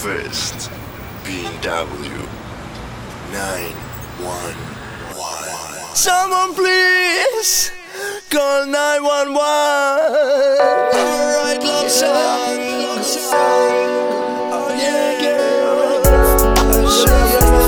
first BMW 911. Someone please call 911. Alright, love song. Oh yeah, girl. I'll show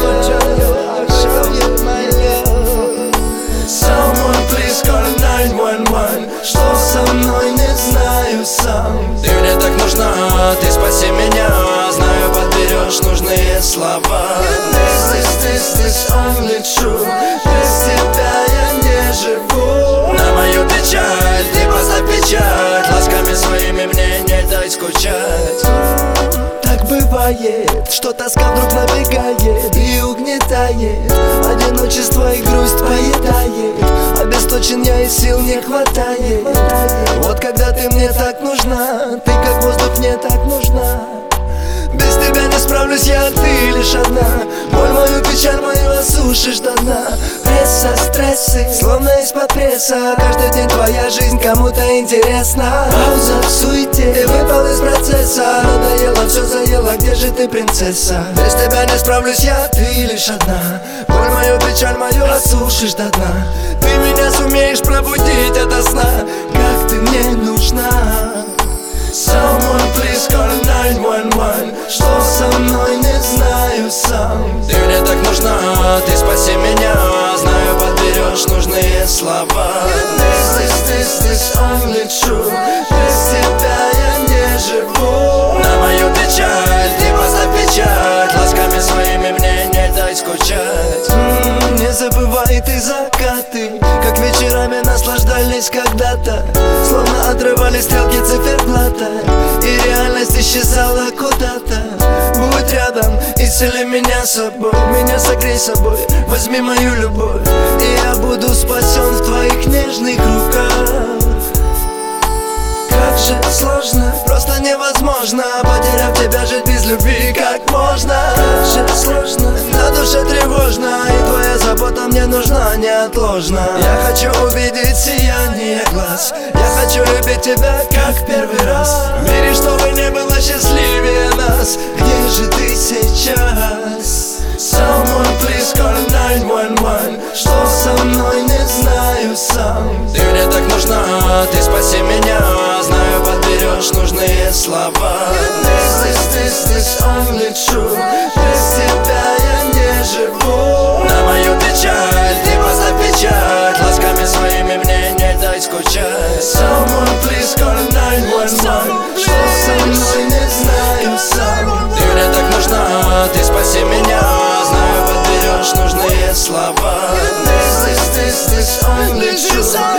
you my love. Someone please call 911. Что со мной, не знаю сам. Ты мне так нужна, ты спаси меня. Знаю, подберешь нужные слова. This only true. Без тебя я не живу. На мою печаль ты поставь печать. Ласками своими мне не дай скучать. Так бывает, что тоска вдруг набегает и угнетает. Одиночество и грусть поедает. Обесточен я и сил не хватает. Вот когда ты мне так нужна, ты как воздух мне так нужна. Без тебя не справлюсь я, ты лишь одна. Боль мою, печаль мою осушишь до дна. Пресса, стрессы, словно из-под пресса. Каждый день твоя жизнь кому-то интересна. Пауза в суете, ты выпал из процесса. Надоело, все заело, где же ты, принцесса? Без тебя не справлюсь я, ты лишь одна. Боль мою, печаль мою осушишь до дна. Ты меня сумеешь пробудить ото сна. Как ты мне нужна. Someone please call 911. Что со мной, не знаю сам. Ты мне так нужна, ты спаси меня. Знаю, подберешь нужные слова. This only true. Без тебя я не живу. На мою печаль ты поставь печать. Ласками своими мне не дай скучать. Не забывай ты закаты, как вечерами наслаждались когда-то. Словно отрывали стрелки циферблата, и реальность исчезала куда-то. Будь рядом, исцели меня собой. Меня согрей собой, возьми мою любовь, и я буду спасен в твоих нежных руках. Как же сложно, просто невозможно, потеряв тебя, жить без любви как можно. Как же сложно, на душе тревожно, и твоя забота мне нужна неотложно. Я хочу увидеть сияние глаз, я хочу любить тебя как первый раз. В мире, чтобы не было счастливее нас. Где же ты сейчас? Someone please call 911. Что со мной, не знаю сам. Ты мне так нужна, ты спаси меня. Знаю, подберешь нужные слова. This only true. Без тебя я не живу. На мою печаль ты поставь печать. Ласками своими мне не дай скучать. Someone please call 911. Что со мной, не знаю сам. Ты мне так нужна, ты спаси меня. Знаю, подберешь нужные слова. This only true.